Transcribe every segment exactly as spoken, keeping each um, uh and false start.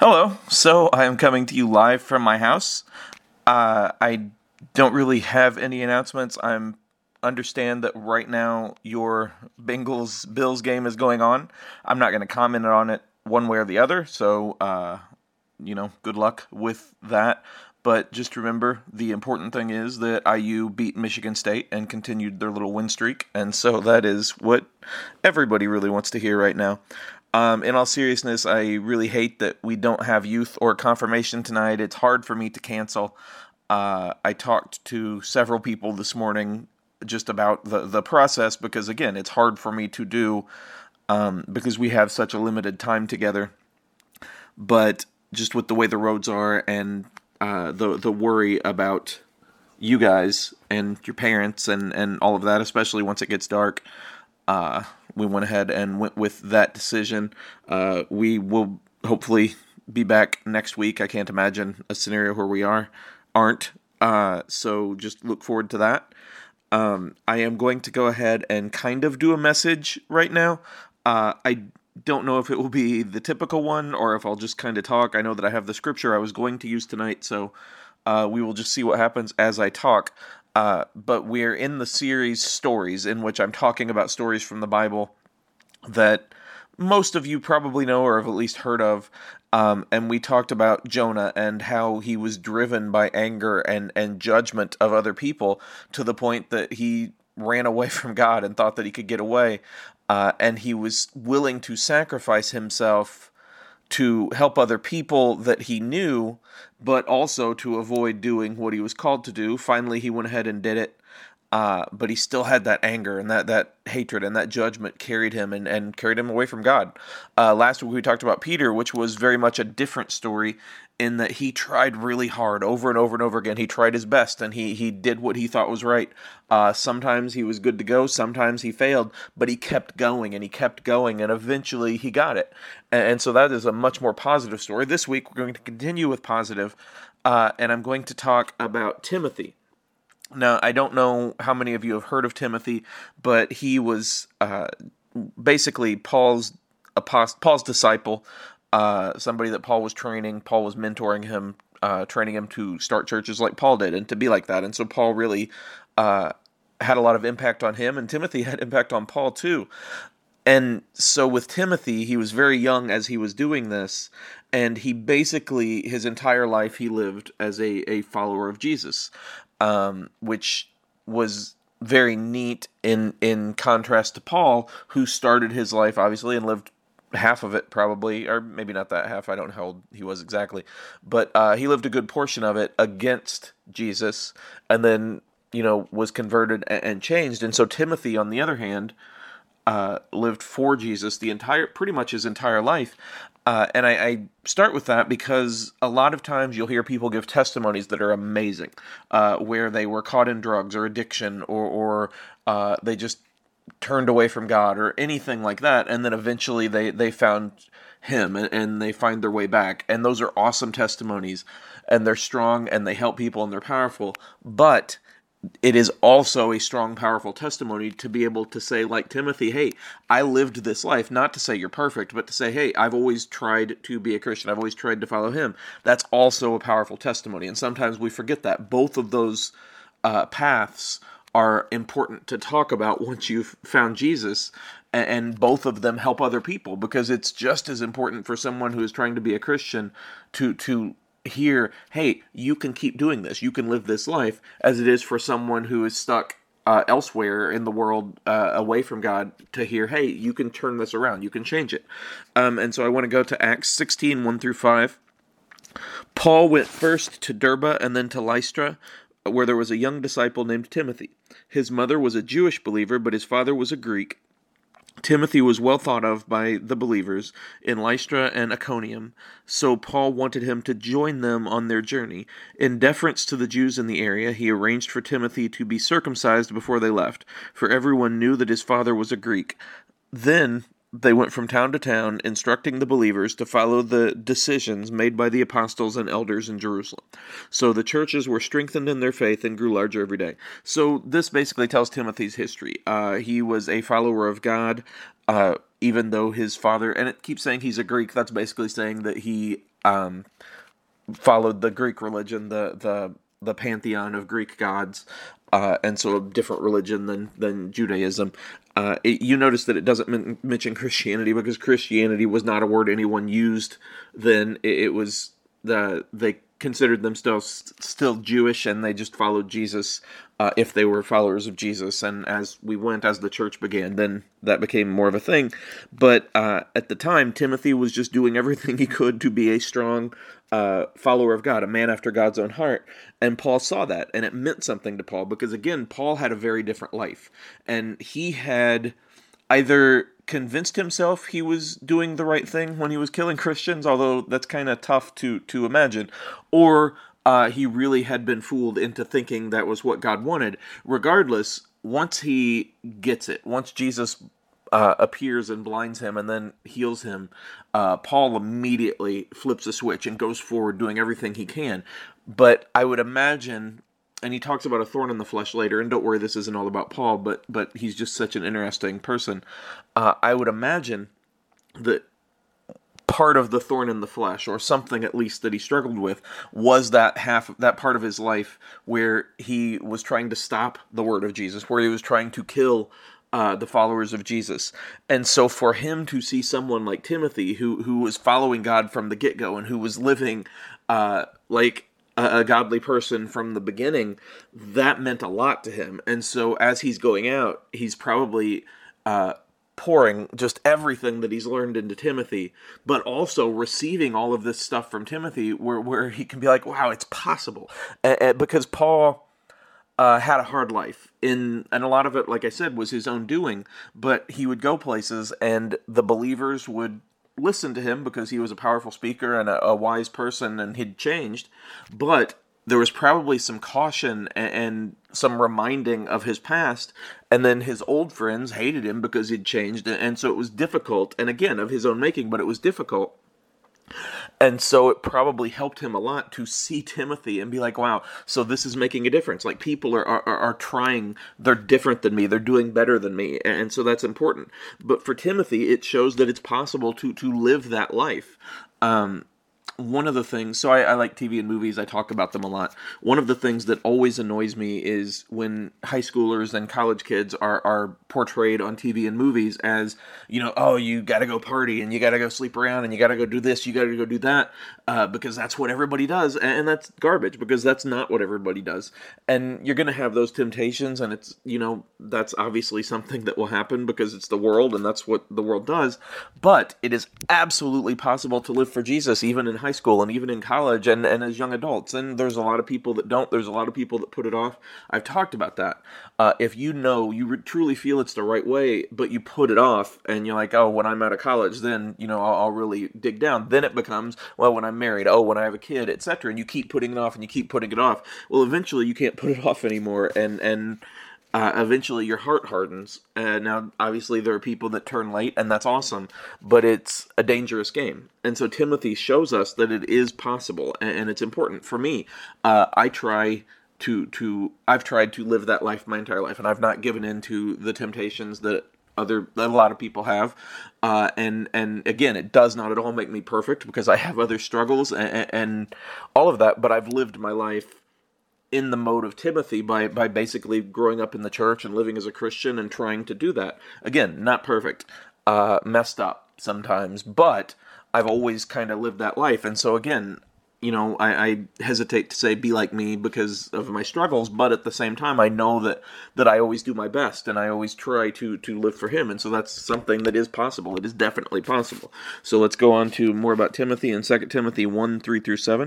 Hello. So I am coming to you live from my house. Uh, I don't really have any announcements. I'm understand that right now your Bengals Bills game is going on. I'm not going to comment on it one way or the other. So, uh, you know, good luck with that. But just remember, the important thing is that I U beat Michigan State and continued their little win streak. And so that is what everybody really wants to hear right now. Um, in all seriousness, I really hate that we don't have youth or confirmation tonight. It's hard for me to cancel. Uh, I talked to several people this morning just about the, the process because, again, it's hard for me to do um, because we have such a limited time together. But just with the way the roads are and uh, the the worry about you guys and your parents and, and all of that, especially once it gets dark, uh, we went ahead and went with that decision. Uh, we will hopefully be back next week. I can't imagine a scenario where we are aren't. Uh, so just look forward to that. Um, I am going to go ahead and kind of do a message right now. Uh, I don't know if it will be the typical one or if I'll just kind of talk. I know that I have the scripture I was going to use tonight, so uh, we will just see what happens as I talk. Uh, but we're in the series Stories, in which I'm talking about stories from the Bible that most of you probably know or have at least heard of. Um, and we talked about Jonah and how he was driven by anger and, and judgment of other people to the point that he ran away from God and thought that he could get away. Uh, and he was willing to sacrifice himself to help other people that he knew, but also to avoid doing what he was called to do. Finally, he went ahead and did it. Uh, but he still had that anger and that, that hatred and that judgment carried him and, and carried him away from God. Uh, last week we talked about Peter, which was very much a different story in that he tried really hard over and over and over again. He tried his best and he, he did what he thought was right. Uh, sometimes he was good to go, sometimes he failed, but he kept going and he kept going and eventually he got it. And, and so that is a much more positive story. This week we're going to continue with positive, uh, and I'm going to talk about Timothy. Now, I don't know how many of you have heard of Timothy, but he was uh, basically Paul's apost- Paul's disciple, uh, somebody that Paul was training. Paul was mentoring him, uh, training him to start churches like Paul did and to be like that. And so Paul really uh, had a lot of impact on him, and Timothy had impact on Paul too. And so with Timothy, he was very young as he was doing this, and he basically, his entire life, he lived as a, a follower of Jesus. Um, which was very neat in in contrast to Paul, who started his life, obviously, and lived half of it probably, or maybe not that half, I don't know how old he was exactly, but uh, he lived a good portion of it against Jesus, and then, you know, was converted and, and changed. And so Timothy, on the other hand, uh, lived for Jesus the entire, pretty much his entire life. Uh, and I, I start with that because a lot of times you'll hear people give testimonies that are amazing, uh, where they were caught in drugs or addiction, or, or uh, they just turned away from God or anything like that, and then eventually they, they found Him and, and they find their way back. And those are awesome testimonies, and they're strong, and they help people, and they're powerful. But it is also a strong, powerful testimony to be able to say, like Timothy, hey, I lived this life, not to say you're perfect, but to say, hey, I've always tried to be a Christian. I've always tried to follow Him. That's also a powerful testimony. And sometimes we forget that. Both of those uh, paths are important to talk about once you've found Jesus, and both of them help other people, because it's just as important for someone who is trying to be a Christian to to hear, hey, you can keep doing this, you can live this life, as it is for someone who is stuck uh, elsewhere in the world, uh, away from God, to hear, hey, you can turn this around, you can change it. Um, and so I want to go to Acts sixteen, one through five. Paul went first to Derbe and then to Lystra, where there was a young disciple named Timothy. His mother was a Jewish believer, but his father was a Greek. Timothy was well thought of by the believers in Lystra and Iconium, so Paul wanted him to join them on their journey. In deference to the Jews in the area, he arranged for Timothy to be circumcised before they left, for everyone knew that his father was a Greek. Then they went from town to town, instructing the believers to follow the decisions made by the apostles and elders in Jerusalem. So the churches were strengthened in their faith and grew larger every day. So this basically tells Timothy's history. Uh, he was a follower of God. Uh, even though his father, and it keeps saying he's a Greek, that's basically saying that he um, followed the Greek religion, the the the pantheon of Greek gods, uh, and so a different religion than than Judaism. Uh, it, you notice that it doesn't men- mention Christianity because Christianity was not a word anyone used then. It, it was the they considered themselves still Jewish, and they just followed Jesus uh, if they were followers of Jesus. And as we went, as the church began, then that became more of a thing. But uh, at the time, Timothy was just doing everything he could to be a strong uh, follower of God, a man after God's own heart. And Paul saw that, and it meant something to Paul because, again, Paul had a very different life. And he had either convinced himself he was doing the right thing when he was killing Christians, although that's kind of tough to, to imagine, or uh, he really had been fooled into thinking that was what God wanted. Regardless, once he gets it, once Jesus uh, appears and blinds him and then heals him, uh, Paul immediately flips a switch and goes forward doing everything he can. But I would imagine, and he talks about a thorn in the flesh later, and don't worry, this isn't all about Paul, but but he's just such an interesting person. Uh, I would imagine that part of the thorn in the flesh, or something at least that he struggled with, was that half, that part of his life where he was trying to stop the word of Jesus, where he was trying to kill uh, the followers of Jesus. And so for him to see someone like Timothy, who who was following God from the get-go, and who was living uh, like a, a godly person from the beginning, that meant a lot to him. And so as he's going out, he's probably uh, pouring just everything that he's learned into Timothy, but also receiving all of this stuff from Timothy where, where he can be like, wow, it's possible. And, and because Paul uh, had a hard life, in, and a lot of it, like I said, was his own doing, but he would go places and the believers would listen to him because he was a powerful speaker and a, a wise person, and he'd changed, but there was probably some caution and, and some reminding of his past, and then his old friends hated him because he'd changed, and so it was difficult, and again, of his own making, but it was difficult. And so it probably helped him a lot to see Timothy and be like, wow, so this is making a difference. Like, people are, are, are trying, they're different than me, they're doing better than me, and so that's important. But for Timothy, it shows that it's possible to, to live that life. Um, one of the things, so I, I like T V and movies, I talk about them a lot. One of the things that always annoys me is when high schoolers and college kids are, are portrayed on T V and movies as, you know, oh, you gotta go party, and you gotta go sleep around, and you gotta go do this, you gotta go do that, uh, because that's what everybody does, and that's garbage, because that's not what everybody does. And you're gonna have those temptations, and it's, you know, that's obviously something that will happen because it's the world, and that's what the world does, but it is absolutely possible to live for Jesus, even in high school and even in college and, and as young adults. And there's a lot of people that don't. There's a lot of people that put it off. I've talked about that. Uh, if you know, you re- truly feel it's the right way, but you put it off and you're like, oh, when I'm out of college, then, you know, I'll, I'll really dig down. Then it becomes, well, when I'm married, oh, when I have a kid, et cetera. And you keep putting it off and you keep putting it off. Well, eventually you can't put it off anymore. And, and, Uh, eventually your heart hardens. Uh, now, obviously, there are people that turn late, and that's awesome, but it's a dangerous game. And so Timothy shows us that it is possible, and, and it's important. For me, uh, I try to, to, I've tried to live that life my entire life, and I've not given in to the temptations that other, that a lot of people have. Uh, and, and again, it does not at all make me perfect, because I have other struggles and, and all of that, but I've lived my life in the mode of Timothy by, by basically growing up in the church and living as a Christian and trying to do that. Again, not perfect, uh, messed up sometimes, but I've always kind of lived that life. And so again, you know, I, I hesitate to say be like me because of my struggles, but at the same time, I know that, that I always do my best and I always try to, to live for him. And so that's something that is possible. It is definitely possible. So let's go on to more about Timothy in Second Timothy one, three through seven.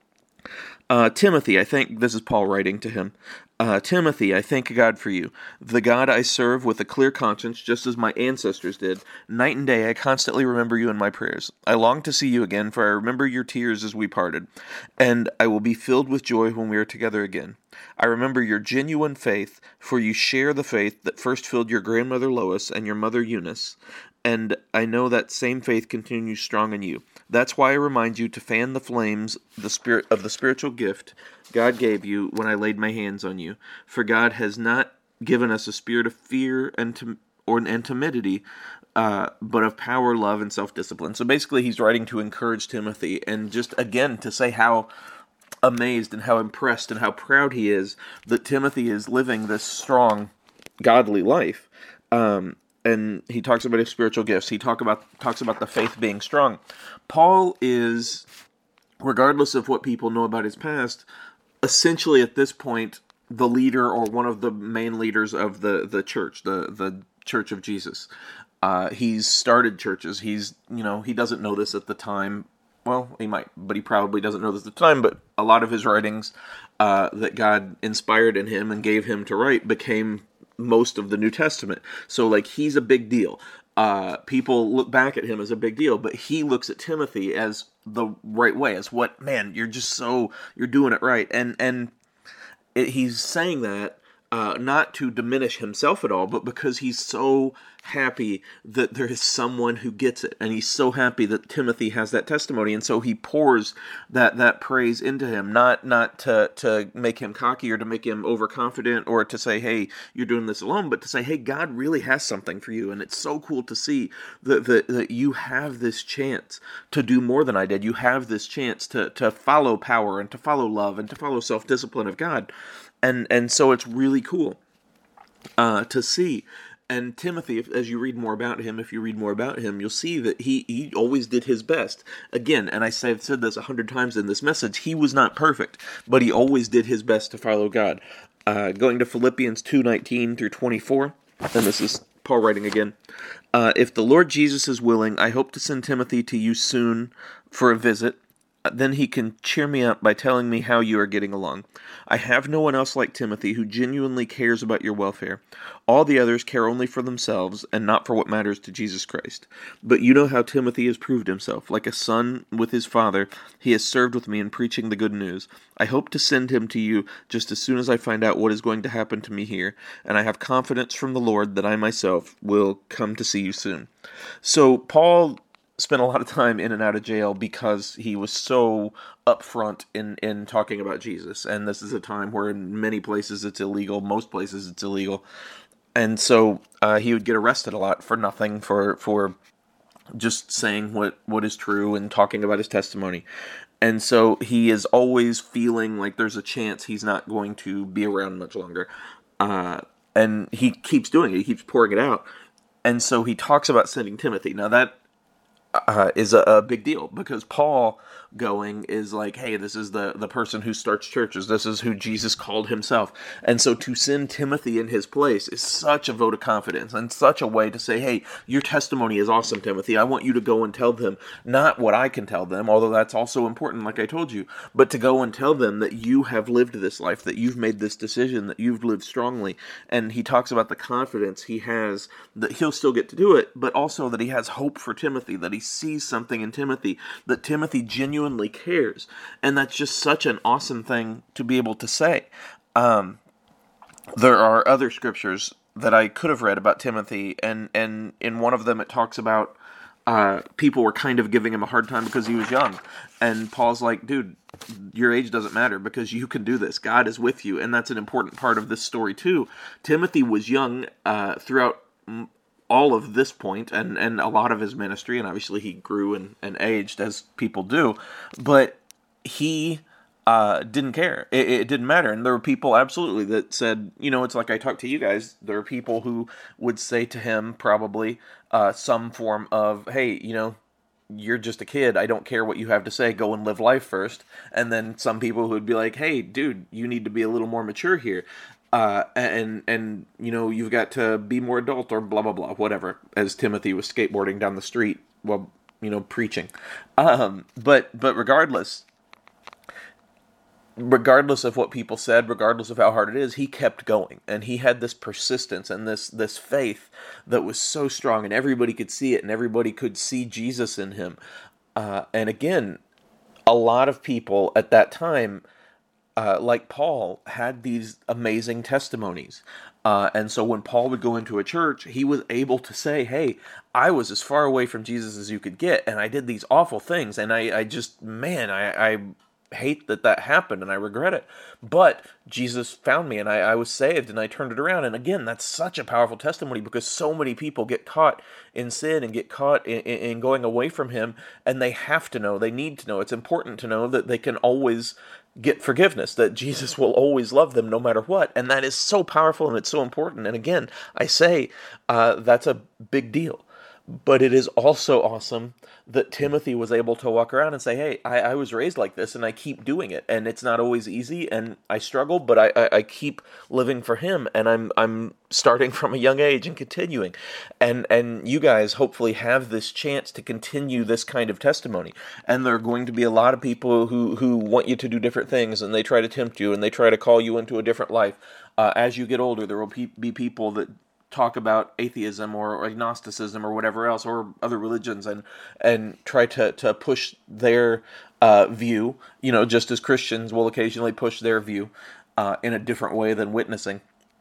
Uh, Timothy, I thank, this is Paul writing to him, uh, Timothy, I thank God for you, the God I serve with a clear conscience, just as my ancestors did. Night and day I constantly remember you in my prayers. I long to see you again, for I remember your tears as we parted, and I will be filled with joy when we are together again. I remember your genuine faith, for you share the faith that first filled your grandmother Lois and your mother Eunice, and I know that same faith continues strong in you. That's why I remind you to fan the flames the spirit of the spiritual gift God gave you when I laid my hands on you. For God has not given us a spirit of fear and, tim- or, and timidity, uh, but of power, love, and self-discipline. So basically, he's writing to encourage Timothy, and just again to say how amazed and how impressed and how proud he is that Timothy is living this strong, godly life. Um, and he talks about his spiritual gifts. He talk about talks about the faith being strong. Paul is, regardless of what people know about his past, essentially at this point the leader or one of the main leaders of the, the church, the the Church of Jesus. Uh, he's started churches. He's, you know, he doesn't know this at the time. Well, he might, but he probably doesn't know this at the time. But a lot of his writings uh, that God inspired in him and gave him to write became most of the New Testament. So, like, he's a big deal. Uh, people look back at him as a big deal, but he looks at Timothy as the right way, as what, man, you're just so, you're doing it right. And, and it, he's saying that uh, not to diminish himself at all, but because he's so happy that there is someone who gets it, and he's so happy that Timothy has that testimony, and so he pours that that praise into him, not not to to make him cocky or to make him overconfident or to say, hey, you're doing this alone, but to say, hey, God really has something for you, and it's so cool to see that that, that you have this chance to do more than I did. You have this chance to to follow power and to follow love and to follow self-discipline of God, and and so it's really cool uh, to see. And Timothy, if, as you read more about him, if you read more about him, you'll see that he, he always did his best. Again, and I say, I've said this a hundred times in this message, he was not perfect, but he always did his best to follow God. Uh, going to Philippians two nineteen through twenty-four, and this is Paul writing again. Uh, if the Lord Jesus is willing, I hope to send Timothy to you soon for a visit. Then he can cheer me up by telling me how you are getting along. I have no one else like Timothy who genuinely cares about your welfare. All the others care only for themselves and not for what matters to Jesus Christ. But you know how Timothy has proved himself. Like a son with his father, he has served with me in preaching the good news. I hope to send him to you just as soon as I find out what is going to happen to me here, and I have confidence from the Lord that I myself will come to see you soon. So Paul spent a lot of time in and out of jail because he was so upfront in, in talking about Jesus. And this is a time where in many places it's illegal, most places it's illegal. And so uh, he would get arrested a lot for nothing, for for just saying what, what is true and talking about his testimony. And so he is always feeling like there's a chance he's not going to be around much longer. Uh, and he keeps doing it. He keeps pouring it out. And so he talks about sending Timothy. Now that Uh, is a, a big deal, because Paul going is like, hey, this is the, the person who starts churches. This is who Jesus called himself. And so to send Timothy in his place is such a vote of confidence and such a way to say, hey, your testimony is awesome, Timothy. I want you to go and tell them not what I can tell them, although that's also important, like I told you, but to go and tell them that you have lived this life, that you've made this decision, that you've lived strongly. And he talks about the confidence he has that he'll still get to do it, but also that he has hope for Timothy, that he sees something in Timothy, that Timothy genuinely cares. And that's just such an awesome thing to be able to say. Um, there are other scriptures that I could have read about Timothy, and, and in one of them it talks about uh, people were kind of giving him a hard time because he was young. And Paul's like, dude, your age doesn't matter because you can do this. God is with you. And that's an important part of this story too. Timothy was young uh, throughout all of this point and, and a lot of his ministry, and obviously he grew and, and aged as people do, but he uh, didn't care. It, it didn't matter. And there were people absolutely that said, you know, it's like I talked to you guys, there are people who would say to him probably uh, some form of, hey, you know, you're just a kid. I don't care what you have to say. Go and live life first. And then some people who would be like, hey, dude, you need to be a little more mature here. Uh, and, and, you know, you've got to be more adult or blah, blah, blah, whatever, as Timothy was skateboarding down the street while, you know, preaching. Um, but, but regardless, regardless of what people said, regardless of how hard it is, he kept going. And he had this persistence and this, this faith that was so strong, and everybody could see it, and everybody could see Jesus in him. Uh, and again, a lot of people at that time, Uh, like Paul, had these amazing testimonies. Uh, and so when Paul would go into a church, he was able to say, hey, I was as far away from Jesus as you could get, and I did these awful things, and I, I just, man, I, I hate that that happened, and I regret it. But Jesus found me, and I, I was saved, and I turned it around. And again, that's such a powerful testimony, because so many people get caught in sin and get caught in, in, in going away from Him, and they have to know, they need to know. It's important to know that they can always get forgiveness, that Jesus will always love them no matter what. And that is so powerful, and it's so important. And again, I say uh, that's a big deal. But it is also awesome that Timothy was able to walk around and say, hey, I, I was raised like this, and I keep doing it. And it's not always easy, and I struggle, but I, I, I keep living for Him, and I'm I'm starting from a young age and continuing. And and you guys hopefully have this chance to continue this kind of testimony. And there are going to be a lot of people who, who want you to do different things, and they try to tempt you, and they try to call you into a different life. Uh, as you get older, there will pe- be people that talk about atheism or agnosticism or whatever else, or other religions, and and try to, to push their uh, view, you know, just as Christians will occasionally push their view uh, in a different way than witnessing.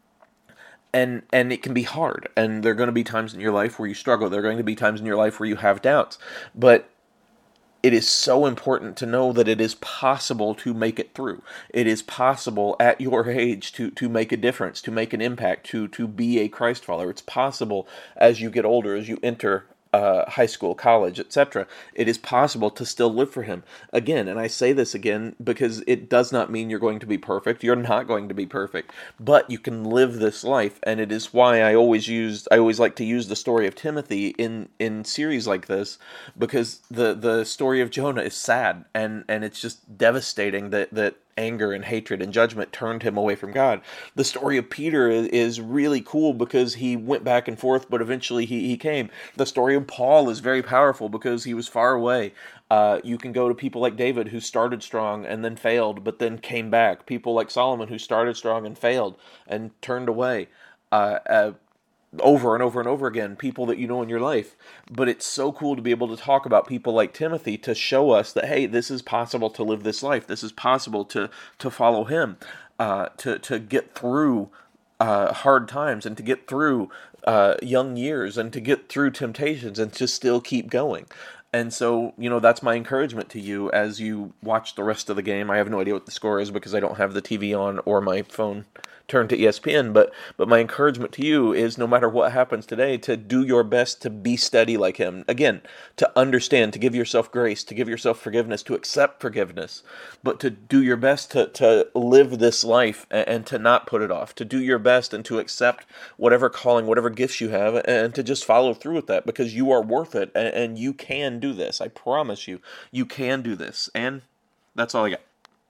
And and it can be hard, and there are going to be times in your life where you struggle. There are going to be times in your life where you have doubts. But it is so important to know that it is possible to make it through. It is possible at your age to, to make a difference, to make an impact, to, to be a Christ follower. It's possible as you get older, as you enter uh, high school, college, et cetera. It is possible to still live for Him. Again, and I say this again because it does not mean you're going to be perfect. You're not going to be perfect, but you can live this life, and it is why I always use, I always like to use the story of Timothy in, in series like this, because the, the story of Jonah is sad, and, and it's just devastating that, that anger and hatred and judgment turned him away from God. The story of Peter is, is really cool because he went back and forth, but eventually he, he came. The story of Paul is very powerful because he was far away. Uh, you can go to people like David, who started strong and then failed, but then came back. People like Solomon, who started strong and failed and turned away. Uh, uh, over and over and over again, people that you know in your life. But it's so cool to be able to talk about people like Timothy to show us that, hey, this is possible to live this life. This is possible to to follow Him, uh, to, to get through uh, hard times, and to get through uh, young years, and to get through temptations, and to still keep going. And so, you know, that's my encouragement to you as you watch the rest of the game. I have no idea what the score is because I don't have the T V on or my phone turned to E S P N, but but my encouragement to you is, no matter what happens today, to do your best to be steady like Him. Again, to understand, to give yourself grace, to give yourself forgiveness, to accept forgiveness, but to do your best to, to live this life and, and to not put it off, to do your best and to accept whatever calling, whatever gifts you have, and to just follow through with that, because you are worth it, and, and you can do this. I promise you, you can do this. And that's all I got.